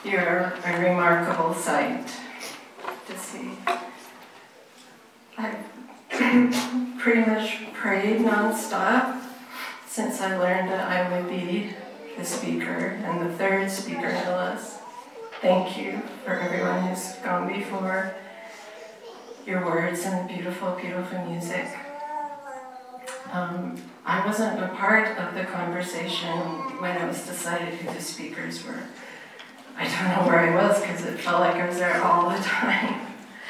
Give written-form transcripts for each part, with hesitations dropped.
You're a remarkable sight to see. I've pretty much prayed nonstop since I learned that I would be the speaker and the third speaker, no less. Thank you for everyone who's gone before, your words and the beautiful, beautiful music. I wasn't a part of the conversation when it was decided who the speakers were. I don't know where I was because it felt like I was there all the time.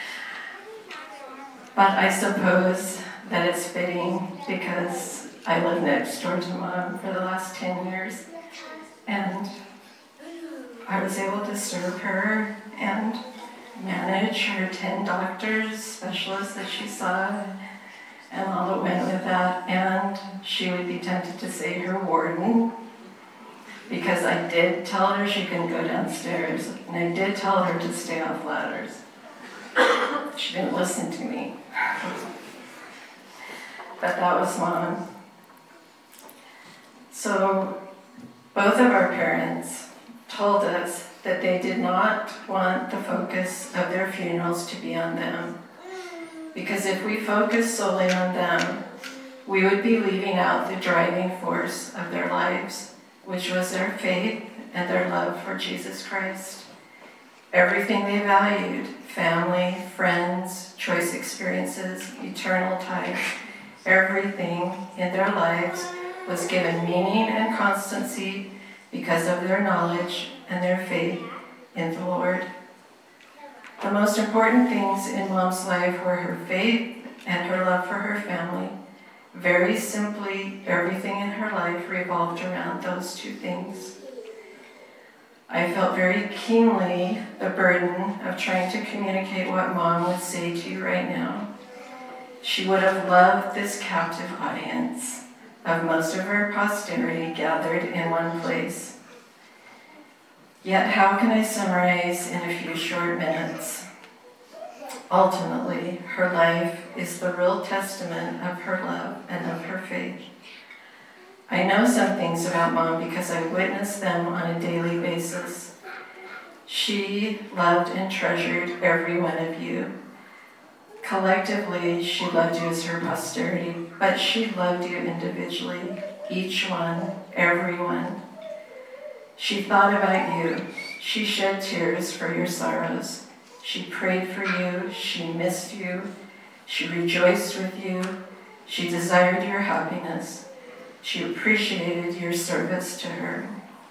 But I suppose that it's fitting because I lived next door to Mom for the last 10 years. And I was able to serve her and manage her 10 doctors, specialists that she saw, and all that went with that. And she would be tempted to say her warden, because I did tell her she couldn't go downstairs, and I did tell her to stay off ladders. She didn't listen to me. But that was Mom. So both of our parents told us that they did not want the focus of their funerals to be on them. Because if we focused solely on them, we would be leaving out the driving force of their lives, which was their faith and their love for Jesus Christ. Everything they valued, family, friends, choice experiences, eternal ties, everything in their lives was given meaning and constancy because of their knowledge and their faith in the Lord. The most important things in Mom's life were her faith and her love for her family. Very simply, everything in her life revolved around those two things. I felt very keenly the burden of trying to communicate what Mom would say to you right now. She would have loved this captive audience of most of her posterity gathered in one place. Yet how can I summarize in a few short minutes? Ultimately, her life is the real testament of her love and of her faith. I know some things about Mom because I witnessed them on a daily basis. She loved and treasured every one of you. Collectively, she loved you as her posterity, but she loved you individually, each one, everyone. She thought about you. She shed tears for your sorrows. She prayed for you. She missed you. She rejoiced with you. She desired your happiness. She appreciated your service to her.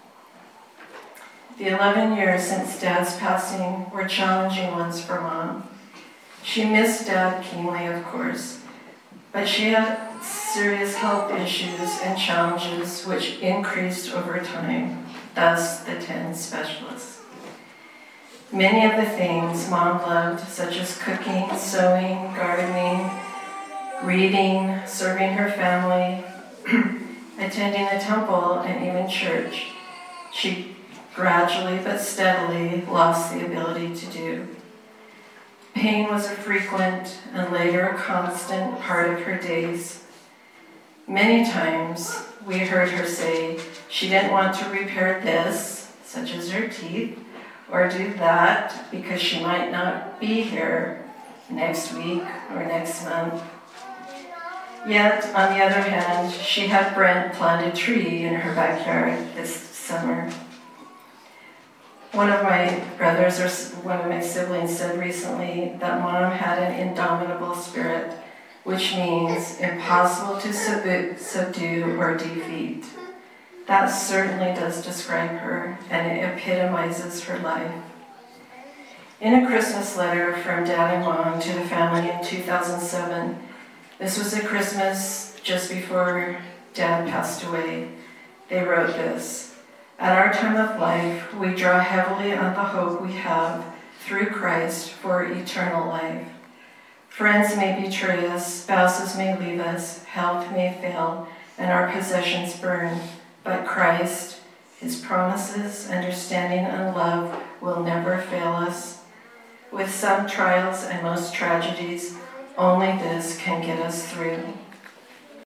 The 11 years since Dad's passing were challenging ones for Mom. She missed Dad keenly, of course, but she had serious health issues and challenges which increased over time, thus the 10 specialists. Many of the things Mom loved, such as cooking, sewing, gardening, reading, serving her family, attending the temple, and even church, she gradually but steadily lost the ability to do. Pain was a frequent and later a constant part of her days. Many times we heard her say she didn't want to repair this, such as her teeth, or do that because she might not be here next week or next month. Yet, on the other hand, she had Brent plant a tree in her backyard this summer. One of my brothers or one of my siblings said recently that Mom had an indomitable spirit, which means impossible to subdue or defeat. That certainly does describe her, and it epitomizes her life. In a Christmas letter from Dad and Mom to the family in 2007, this was a Christmas just before Dad passed away, they wrote this: "At our time of life, we draw heavily on the hope we have through Christ for eternal life. Friends may betray us, spouses may leave us, health may fail, and our possessions burn. But Christ, His promises, understanding, and love will never fail us. With some trials and most tragedies, only this can get us through.